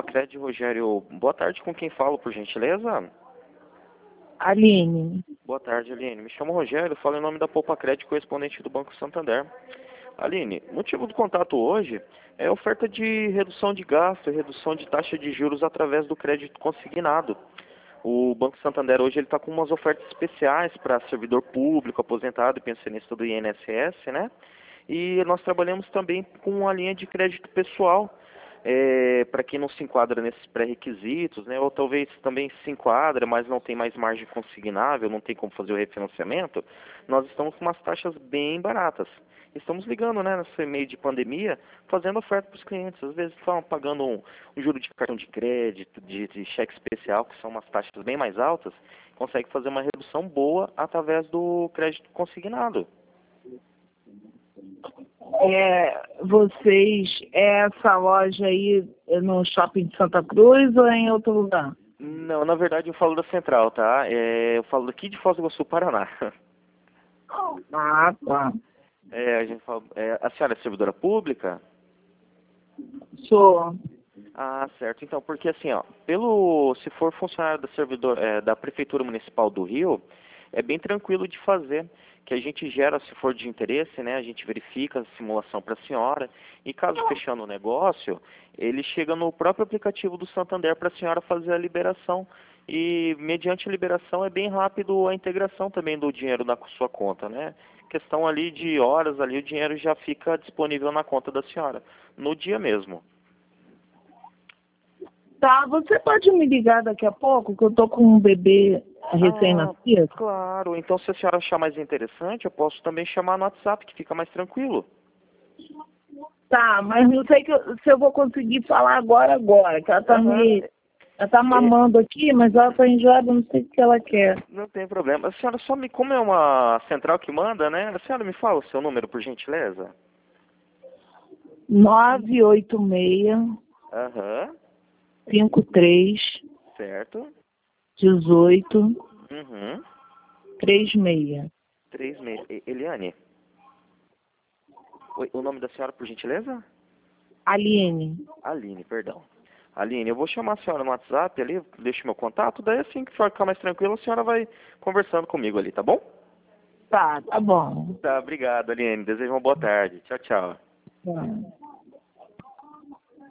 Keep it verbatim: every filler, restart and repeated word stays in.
Cred Rogério, boa tarde, com quem falo, por gentileza? Aline. Boa tarde, Aline. Me chamo Rogério, falo em nome da Poupa Cred, correspondente do Banco Santander. Aline, motivo do contato hoje é a oferta de redução de gasto e redução de taxa de juros através do crédito consignado. O Banco Santander hoje ele está com umas ofertas especiais para servidor público, aposentado e pensionista do I N S S, né? E nós trabalhamos também com uma linha de crédito pessoal, é, para quem não se enquadra nesses pré-requisitos, né? Ou talvez também se enquadra, mas não tem mais margem consignável, não tem como fazer o refinanciamento. Nós estamos com umas taxas bem baratas. Estamos ligando, né, nesse meio de pandemia, fazendo oferta para os clientes. Às vezes estão pagando um, um juro de cartão de crédito, de, de cheque especial, que são umas taxas bem mais altas, consegue fazer uma redução boa através do crédito consignado. É, vocês, é essa loja aí no Shopping de Santa Cruz ou é em outro lugar? Não, na verdade eu falo da Central, tá? É, eu falo daqui de Foz do Iguaçu, Paraná. Ah, tá. É, a gente fala, é, a senhora é servidora pública? Sou. Ah, certo. Então, porque assim, ó, pelo, se for funcionário da servidor, é, da Prefeitura Municipal do Rio, é bem tranquilo de fazer, que a gente gera, se for de interesse, né, a gente verifica a simulação para a senhora, e caso fechando o negócio, ele chega no próprio aplicativo do Santander para a senhora fazer a liberação, e mediante a liberação é bem rápido a integração também do dinheiro na sua conta, né? Questão ali de horas, ali o dinheiro já fica disponível na conta da senhora, no dia mesmo. Tá, você pode me ligar daqui a pouco, que eu tô com um bebê recém-nascido? Ah, claro. Então, se a senhora achar mais interessante, eu posso também chamar no WhatsApp, que fica mais tranquilo. Tá, mas não sei que eu- se eu vou conseguir falar agora, agora, que ela tá Aham. me... Ela tá mamando aqui, mas ela tá enjoada, não sei o que ela quer. Não tem problema. A senhora só me... Como é uma central que manda, né? A senhora me fala o seu número, por gentileza? nove oito seis, Aham. cinco três, Certo. dezoito, Uhum. trinta e seis. Três meses. E- Eliane, oi, o nome da senhora, por gentileza? Aline. Aline, perdão. Aline, eu vou chamar a senhora no WhatsApp ali, deixo meu contato, daí assim que for ficar mais tranquilo, a senhora vai conversando comigo ali, tá bom? Tá, tá bom. Tá, obrigado, Aline. Desejo uma boa tarde. Tchau, tchau. Tá.